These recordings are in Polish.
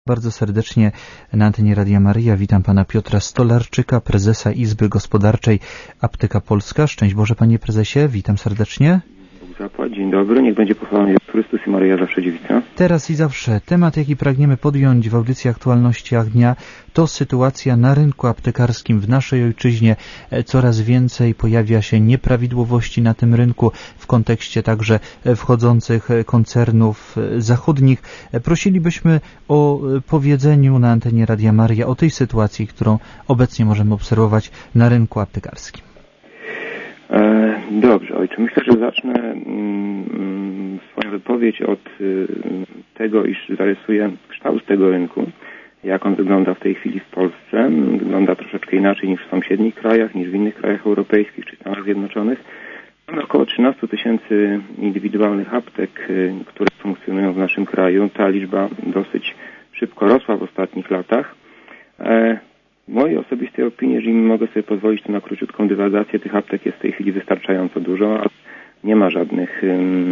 Bardzo serdecznie na antenie Radia Maryja witam pana Piotra Stolarczyka, prezesa Izby Gospodarczej Apteka Polska. Szczęść Boże, panie prezesie, witam serdecznie. Bóg zapłać, dzień dobry, niech będzie pochwalony Chrystus i Maryja zawsze dziewica. Teraz i zawsze temat, jaki pragniemy podjąć w audycji Aktualnościach Dnia, to sytuacja na rynku aptekarskim w naszej ojczyźnie. Coraz więcej pojawia się nieprawidłowości na tym rynku w kontekście także wchodzących koncernów zachodnich. Prosilibyśmy o powiedzeniu na antenie Radia Maryja o tej sytuacji, którą obecnie możemy obserwować na rynku aptekarskim. Dobrze, ojcze, myślę, że zacznę swoją wypowiedź od tego, iż zarysuję kształt tego rynku, jak on wygląda w tej chwili w Polsce. Wygląda troszeczkę inaczej niż w sąsiednich krajach, niż w innych krajach europejskich czy Stanach Zjednoczonych. Mamy około 13 tysięcy indywidualnych aptek, które funkcjonują w naszym kraju. Ta liczba dosyć szybko rosła w ostatnich latach. W mojej osobistej opinii, jeżeli mogę sobie pozwolić tu na króciutką dywagację, tych aptek jest w tej chwili wystarczająco dużo, ale nie ma żadnych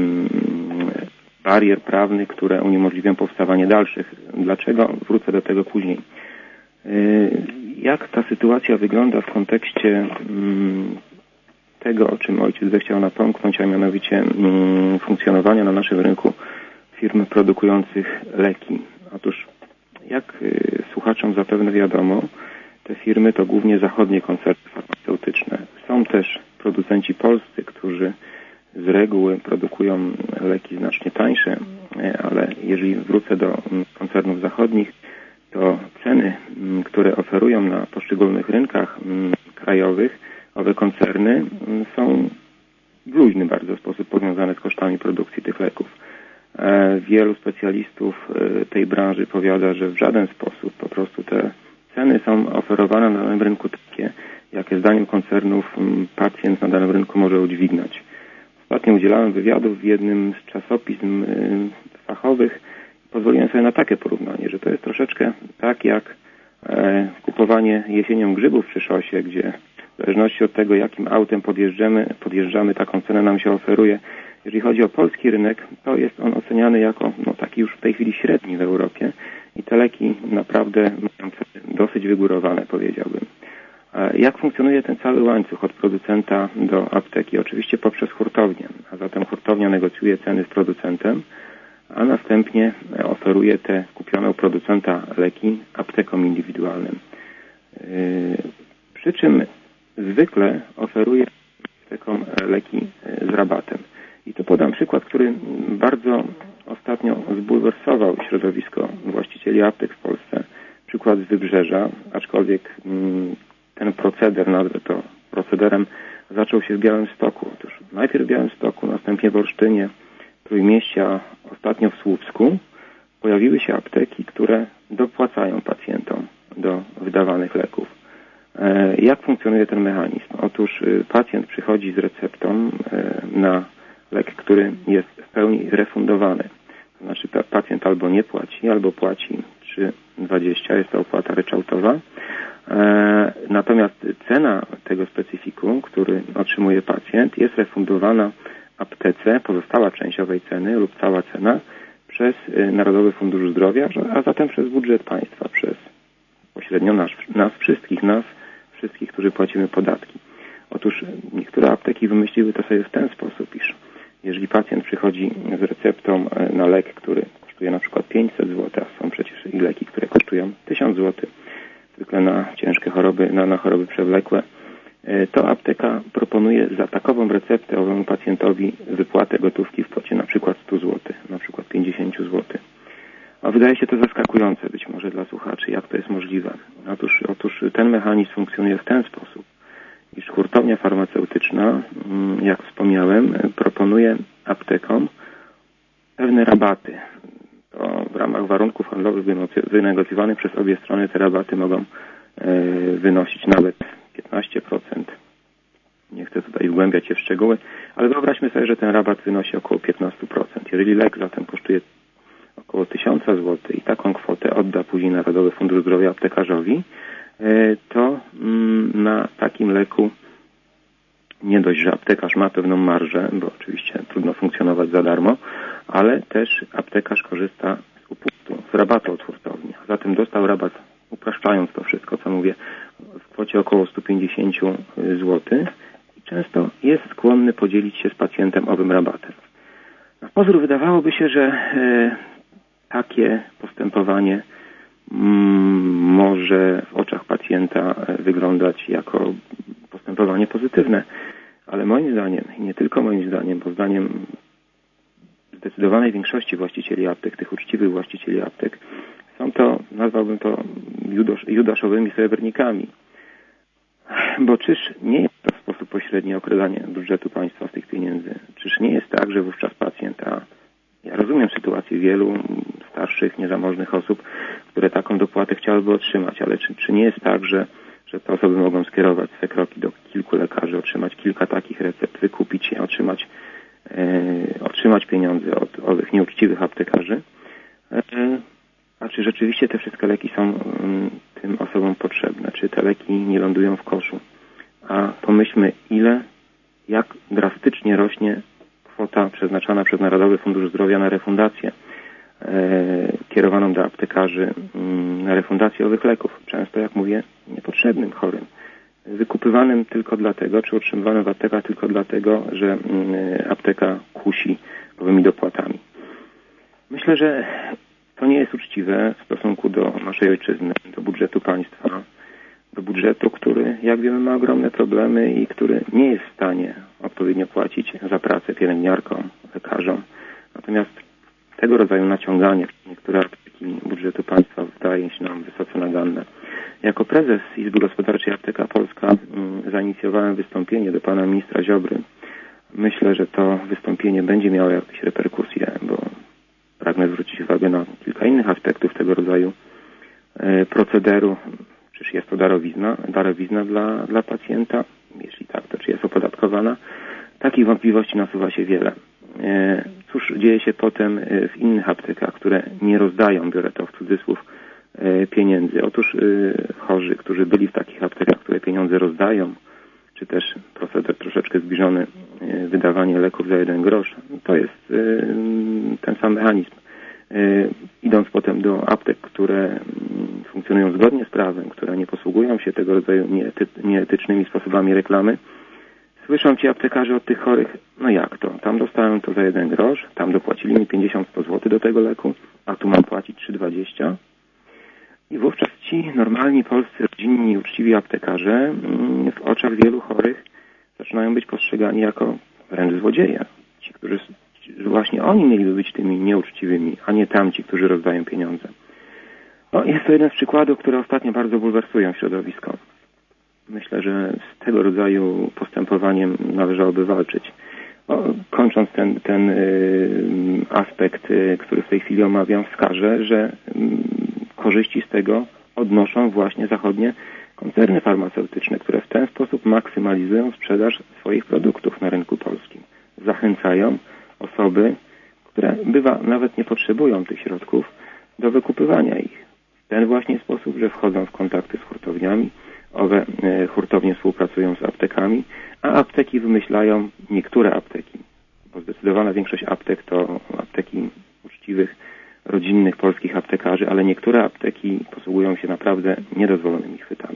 barier prawnych, które uniemożliwią powstawanie dalszych. Dlaczego? Wrócę do tego później. Jak ta sytuacja wygląda w kontekście tego, o czym ojciec zechciał napomknąć, a mianowicie funkcjonowania na naszym rynku firm produkujących leki. Otóż, jak słuchaczom zapewne wiadomo, te firmy to głównie zachodnie koncerny farmaceutyczne. Są też producenci polscy, którzy z reguły produkują leki znacznie tańsze, ale jeżeli wrócę do koncernów zachodnich, to ceny, które oferują na poszczególnych rynkach krajowych, owe koncerny są w luźny bardzo sposób powiązane z kosztami produkcji tych leków. Wielu specjalistów tej branży powiada, że w żaden sposób po prostu te ceny są oferowane na danym rynku takie, jakie zdaniem koncernów pacjent na danym rynku może udźwignąć. Ostatnio udzielałem wywiadów w jednym z czasopism fachowych. Pozwoliłem sobie na takie porównanie, że to jest troszeczkę tak jak kupowanie jesienią grzybów przy szosie, gdzie w zależności od tego, jakim autem podjeżdżamy, taką cenę nam się oferuje. Jeżeli chodzi o polski rynek, to jest on oceniany jako taki już w tej chwili średni w Europie i te leki naprawdę mają ceny dosyć wygórowane, powiedziałbym. Jak funkcjonuje ten cały łańcuch od producenta do apteki? Oczywiście poprzez hurtownię, a zatem hurtownia negocjuje ceny z producentem, a następnie oferuje te kupione u producenta leki aptekom indywidualnym. Przy czym zwykle oferuje aptekom leki z rabatem. I tu podam przykład, który bardzo ostatnio zbulwersował środowisko właścicieli aptek w Polsce. Przykład z Wybrzeża, aczkolwiek ten proceder, nazwę to procederem, zaczął się w Białymstoku. Otóż najpierw w Białymstoku, następnie w Olsztynie, Trójmieście, a ostatnio w Słupsku pojawiły się apteki, które dopłacają pacjentom do wydawanych leków. Jak funkcjonuje ten mechanizm? Otóż pacjent przychodzi z receptą na lek, który jest w pełni refundowany. To znaczy pacjent albo nie płaci, albo płaci 3,20, jest to opłata ryczałtowa. Natomiast cena tego specyfiku, który otrzymuje pacjent, jest refundowana aptece, pozostała część owej ceny lub cała cena przez Narodowy Fundusz Zdrowia, a zatem przez budżet państwa, przez pośrednio nas wszystkich, którzy płacimy podatki. Otóż niektóre apteki wymyśliły to sobie w ten sposób, iż jeżeli pacjent przychodzi z receptą na lek, który kosztuje na przykład 500 zł, a są przecież i leki, które kosztują 1000 zł, zwykle na ciężkie choroby, na choroby przewlekłe, to apteka proponuje za takową receptę owemu pacjentowi wypłatę gotówki w kwocie na przykład 100 zł, na przykład 50 zł. A wydaje się to zaskakujące być może dla słuchaczy, jak to jest możliwe. Otóż ten mechanizm funkcjonuje w ten sposób, iż hurtownia farmaceutyczna, jak wspomniałem, proponuje aptekom pewne rabaty. To w ramach warunków handlowych wynegocjowanych przez obie strony te rabaty mogą wynosić nawet 15%. Nie chcę tutaj wgłębiać się w szczegóły, ale wyobraźmy sobie, że ten rabat wynosi około 15%. Jeżeli lek zatem kosztuje około 1000 zł i taką kwotę odda później Narodowy Fundusz Zdrowia aptekarzowi, to na takim leku nie dość, że aptekarz ma pewną marżę, bo oczywiście trudno funkcjonować za darmo, ale też aptekarz korzysta z upustu, z rabatu od hurtowni. Poza tym dostał rabat, upraszczając to wszystko, co mówię, w kwocie około 150 zł i często jest skłonny podzielić się z pacjentem owym rabatem. Na pozór wydawałoby się, że takie postępowanie może w oczach pacjenta wyglądać jako postępowanie pozytywne, ale moim zdaniem, i nie tylko moim zdaniem, bo zdaniem zdecydowanej większości właścicieli aptek, tych uczciwych właścicieli aptek, są to, nazwałbym to judaszowymi srebrnikami. Bo czyż nie jest to w sposób pośredni okradanie budżetu państwa z tych pieniędzy? Czyż nie jest tak, że wówczas pacjent, a ja rozumiem sytuację wielu starszych, niezamożnych osób, które taką dopłatę chciałyby otrzymać, ale czy nie jest tak, że te osoby mogą skierować swe kroki do kilku lekarzy, otrzymać kilka takich recept, wykupić je, otrzymać pieniądze od owych nieuczciwych aptekarzy? A czy rzeczywiście te wszystkie leki są tym osobom potrzebne? Czy te leki nie lądują w koszu? A pomyślmy, jak drastycznie rośnie kwota przeznaczana przez Narodowy Fundusz Zdrowia na refundację kierowaną do aptekarzy, na refundację owych leków. Często, jak mówię, niepotrzebnym chorym. Wykupywanym tylko dlatego, czy utrzymywanym w aptekach tylko dlatego, że apteka kusi owymi dopłatami. Myślę, że to nie jest uczciwe w stosunku do naszej ojczyzny, do budżetu państwa, do budżetu, który, jak wiemy, ma ogromne problemy i który nie jest w stanie odpowiednio płacić za pracę pielęgniarkom, lekarzom. Natomiast tego rodzaju naciąganie niektóre apteki budżetu państwa wydaje się nam wysoce naganne. Jako prezes Izby Gospodarczej Apteka Polska zainicjowałem wystąpienie do pana ministra Ziobry. Myślę, że to wystąpienie będzie miało jakieś reperkusje, bo pragnę zwrócić uwagę na kilka innych aspektów tego rodzaju procederu. Czyż jest to darowizna dla pacjenta? Jeśli tak, to czy jest opodatkowana? Takich wątpliwości nasuwa się wiele. Cóż dzieje się potem w innych aptekach, które nie rozdają, biorę to w cudzysłów, pieniędzy? Otóż chorzy, którzy byli w takich aptekach, które pieniądze rozdają, czy też proceder troszeczkę zbliżony, wydawanie leków za 1 grosz, to jest ten sam mechanizm. Idąc potem do aptek, które funkcjonują zgodnie z prawem, które nie posługują się tego rodzaju nieetycznymi sposobami reklamy, słyszą ci aptekarze od tych chorych, no jak to? Tam dostałem to za 1 grosz, tam dopłacili mi 50-100 zł do tego leku, a tu mam płacić 3,20. I wówczas ci normalni polscy, rodzinni, uczciwi aptekarze w oczach wielu chorych zaczynają być postrzegani jako wręcz złodzieje. Ci, którzy właśnie oni mieliby być tymi nieuczciwymi, a nie tamci, którzy rozdają pieniądze. No, jest to jeden z przykładów, które ostatnio bardzo bulwersują środowisko. Myślę, że z tego rodzaju postępowaniem należałoby walczyć. No, kończąc ten aspekt, który w tej chwili omawiam, wskażę, że korzyści z tego odnoszą właśnie zachodnie koncerny farmaceutyczne, które w ten sposób maksymalizują sprzedaż swoich produktów na rynku polskim. Zachęcają osoby, które bywa nawet nie potrzebują tych środków, do wykupywania ich. W ten właśnie sposób, że wchodzą w kontakty z hurtowniami, owe hurtownie współpracują z aptekami, a apteki wymyślają, niektóre apteki, bo zdecydowana większość aptek to apteki uczciwych, rodzinnych polskich aptekarzy, ale niektóre apteki posługują się naprawdę niedozwolonymi chwytami.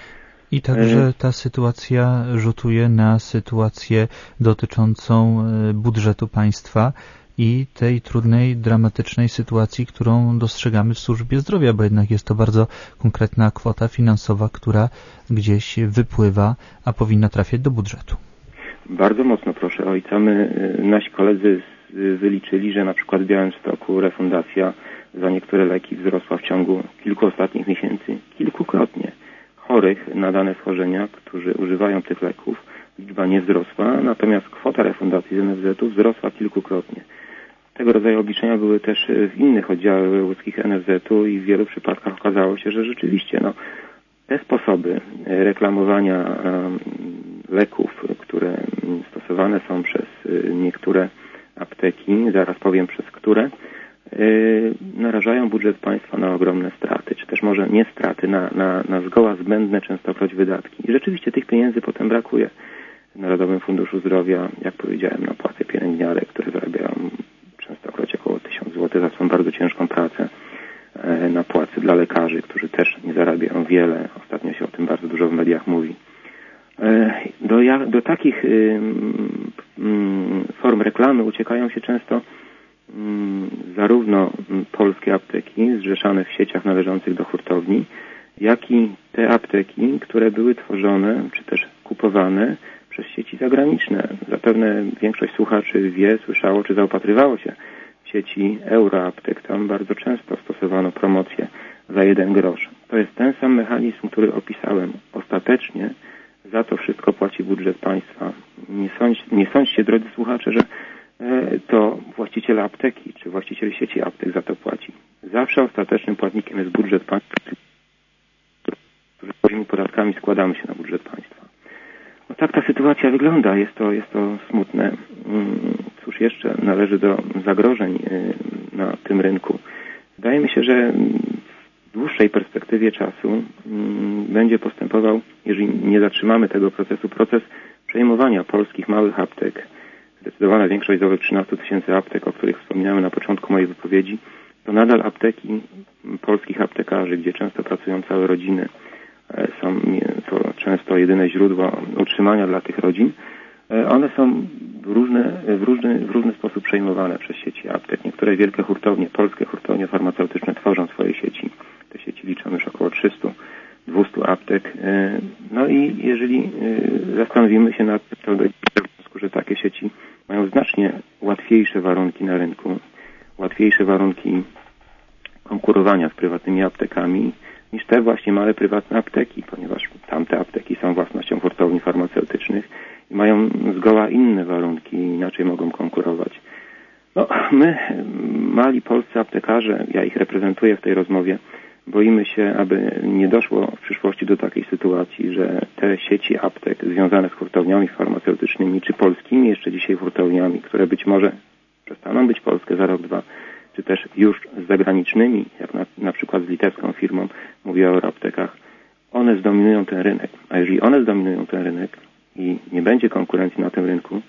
I także ta sytuacja rzutuje na sytuację dotyczącą budżetu państwa i tej trudnej, dramatycznej sytuacji, którą dostrzegamy w służbie zdrowia, bo jednak jest to bardzo konkretna kwota finansowa, która gdzieś wypływa, a powinna trafiać do budżetu. Bardzo mocno proszę ojca. Nasi koledzy wyliczyli, że na przykład w Białymstoku refundacja za niektóre leki wzrosła w ciągu kilku ostatnich miesięcy kilkukrotnie. Chorych na dane schorzenia, którzy używają tych leków, liczba nie wzrosła, natomiast kwota refundacji z NFZ-u wzrosła kilkukrotnie. Tego rodzaju obliczenia były też w innych oddziałach wojewódzkich NFZ-u i w wielu przypadkach okazało się, że rzeczywiście te sposoby reklamowania leków, które stosowane są przez niektóre apteki, zaraz powiem przez które, narażają budżet państwa na ogromne straty, czy też może nie straty, na zgoła zbędne częstokroć wydatki. I rzeczywiście tych pieniędzy potem brakuje w Narodowym Funduszu Zdrowia, jak powiedziałem, na płacę pielęgniarek, które zarabiają częstokroć około 1000 zł za swoją bardzo ciężką pracę. na płacy dla lekarzy, którzy też nie zarabiają wiele. Ostatnio się o tym bardzo dużo w mediach mówi. Do takich form reklamy uciekają się często zarówno polskie apteki zrzeszane w sieciach należących do hurtowni, jak i te apteki, które były tworzone czy też kupowane przez sieci zagraniczne. Zapewne większość słuchaczy wie, słyszało czy zaopatrywało się w sieci Euroaptek. Tam bardzo często stosowano promocję za 1 grosz. To jest ten sam mechanizm, który opisałem. Ostatecznie za to wszystko płaci budżet państwa. Nie sądźcie, drodzy słuchacze, że to właściciel apteki czy właściciel sieci aptek za to płaci. Zawsze ostatecznym płatnikiem jest budżet państwa, który swoimi podatkami składamy się na budżet państwa. No tak ta sytuacja wygląda. Jest to smutne. Cóż jeszcze należy do zagrożeń na tym rynku? Wydaje mi się, że w dłuższej perspektywie czasu będzie postępował, jeżeli nie zatrzymamy tego procesu, proces przejmowania polskich małych aptek. Zdecydowana większość z owych 13 000 aptek, o których wspominałem na początku mojej wypowiedzi, to nadal apteki polskich aptekarzy, gdzie często pracują całe rodziny. Są to często jedyne źródło utrzymania dla tych rodzin. One są w różny sposób przejmowane przez sieci aptek. Niektóre wielkie hurtownie, polskie hurtownie farmaceutyczne tworzą swoje sieci. Te sieci liczą już około 300-200 aptek. No i jeżeli zastanowimy się nad tym, to dojdziemy do wniosku, że takie sieci mają znacznie łatwiejsze warunki na rynku, łatwiejsze warunki konkurowania z prywatnymi aptekami niż te właśnie małe prywatne apteki, ponieważ tamte apteki są własnością hurtowni farmaceutycznych i mają zgoła inne warunki i inaczej mogą konkurować. No, my, mali polscy aptekarze, ja ich reprezentuję w tej rozmowie, boimy się, aby nie doszło w przyszłości do takiej sytuacji, że te sieci aptek związane z hurtowniami farmaceutycznymi, czy polskimi jeszcze dzisiaj hurtowniami, które być może przestaną być polskie za rok, 2, czy też już z zagranicznymi, jak na przykład z litewską firmą, mówię o Euroaptekach, one zdominują ten rynek. A jeżeli one zdominują ten rynek i nie będzie konkurencji na tym rynku,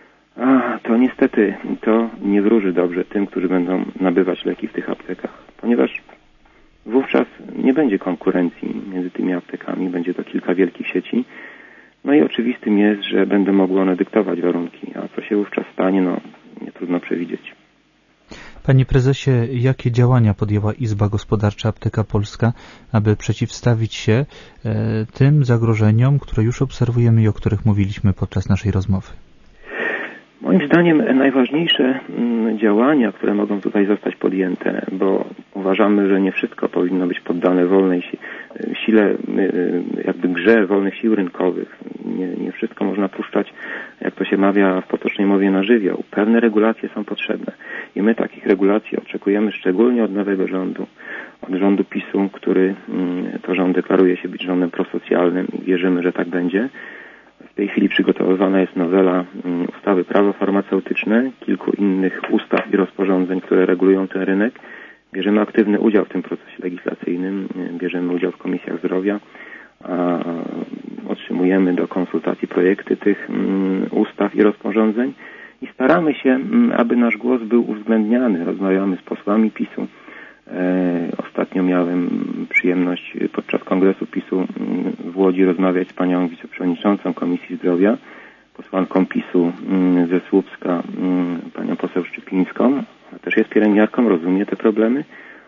to niestety to nie wróży dobrze tym, którzy będą nabywać leki w tych aptekach, ponieważ wówczas nie będzie konkurencji między tymi aptekami, będzie to kilka wielkich sieci. No i oczywistym jest, że będą mogły one dyktować warunki, a co się wówczas stanie, nie trudno przewidzieć. Panie prezesie, jakie działania podjęła Izba Gospodarcza Apteka Polska, aby przeciwstawić się tym zagrożeniom, które już obserwujemy i o których mówiliśmy podczas naszej rozmowy? Moim zdaniem najważniejsze działania, które mogą tutaj zostać podjęte, bo uważamy, że nie wszystko powinno być poddane wolnej sile, jakby grze wolnych sił rynkowych. Nie wszystko można puszczać, jak to się mawia w potocznej mowie, na żywioł. Pewne regulacje są potrzebne i my takich regulacji oczekujemy szczególnie od nowego rządu, od rządu PiS-u, który to rząd deklaruje się być rządem prosocjalnym i wierzymy, że tak będzie. W tej chwili przygotowywana jest nowela ustawy Prawo farmaceutyczne, kilku innych ustaw i rozporządzeń, które regulują ten rynek. Bierzemy aktywny udział w tym procesie legislacyjnym, bierzemy udział w komisjach zdrowia, otrzymujemy do konsultacji projekty tych ustaw i rozporządzeń i staramy się, aby nasz głos był uwzględniany. Rozmawiamy z posłami PiS-u. Ostatnio miałem przyjemność podczas kongresu PiS-u w Łodzi rozmawiać z panią wiceprzewodniczącą Komisji Zdrowia, posłanką PiS-u ze Słupska, panią poseł Szczypińską. Ona też jest pielęgniarką, rozumie te problemy.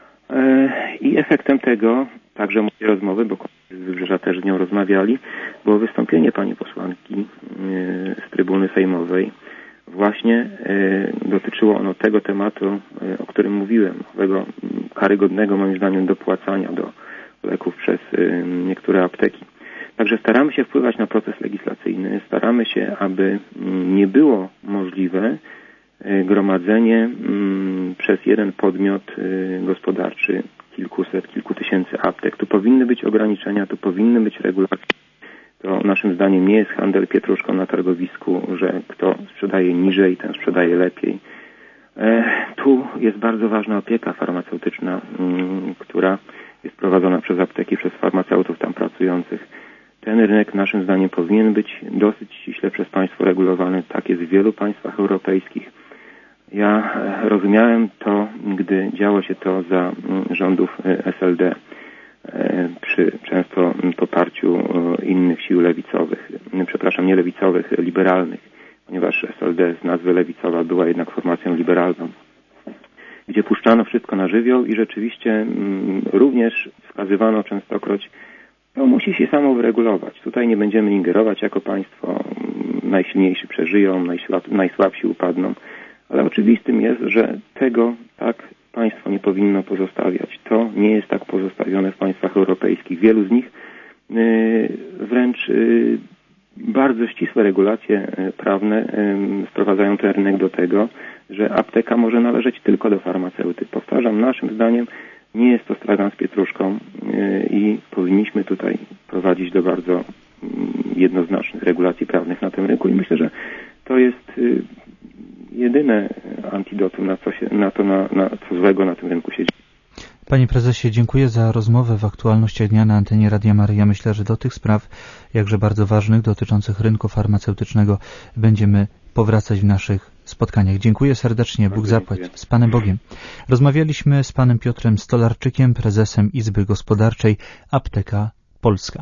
I efektem tego, także mojej rozmowy, bo z Wybrzeża też z nią rozmawiali, było wystąpienie pani posłanki z trybuny sejmowej. Właśnie dotyczyło ono tego tematu, o którym mówiłem, owego karygodnego moim zdaniem dopłacania do leków przez niektóre apteki. Także staramy się wpływać na proces legislacyjny, staramy się, aby nie było możliwe gromadzenie przez jeden podmiot gospodarczy kilkuset, kilku tysięcy aptek. Tu powinny być ograniczenia, tu powinny być regulacje. To naszym zdaniem nie jest handel pietruszką na targowisku, że kto sprzedaje niżej, ten sprzedaje lepiej. Tu jest bardzo ważna opieka farmaceutyczna, która jest prowadzona przez apteki, przez farmaceutów tam pracujących. Ten rynek naszym zdaniem powinien być dosyć ściśle przez państwo regulowany. Tak jest w wielu państwach europejskich. Ja rozumiałem to, gdy działo się to za rządów SLD przy często poparciu innych sił lewicowych, nie lewicowych, liberalnych, ponieważ SLD z nazwy lewicowa była jednak formacją liberalną, gdzie puszczano wszystko na żywioł i rzeczywiście również wskazywano częstokroć, to musi się samo wyregulować. Tutaj nie będziemy ingerować jako państwo, najsilniejsi przeżyją, najsłabsi upadną, ale oczywistym jest, że tego tak państwo nie powinno pozostawiać. To nie jest tak pozostawione w państwach europejskich. Wielu z nich wręcz bardzo ścisłe regulacje prawne sprowadzają ten rynek do tego, że apteka może należeć tylko do farmaceuty. Powtarzam, naszym zdaniem nie jest to stragan z pietruszką i powinniśmy tutaj prowadzić do bardzo jednoznacznych regulacji prawnych na tym rynku i myślę, że to jest jedyne antidotum na co złego na tym rynku się dzieje. Panie prezesie, dziękuję za rozmowę w aktualnościach dnia na antenie Radia Maryja. Myślę, że do tych spraw, jakże bardzo ważnych, dotyczących rynku farmaceutycznego, będziemy powracać w naszych spotkaniach. Dziękuję serdecznie, Bóg zapłać. Z Panem Bogiem. Rozmawialiśmy z panem Piotrem Stolarczykiem, prezesem Izby Gospodarczej Apteka Polska.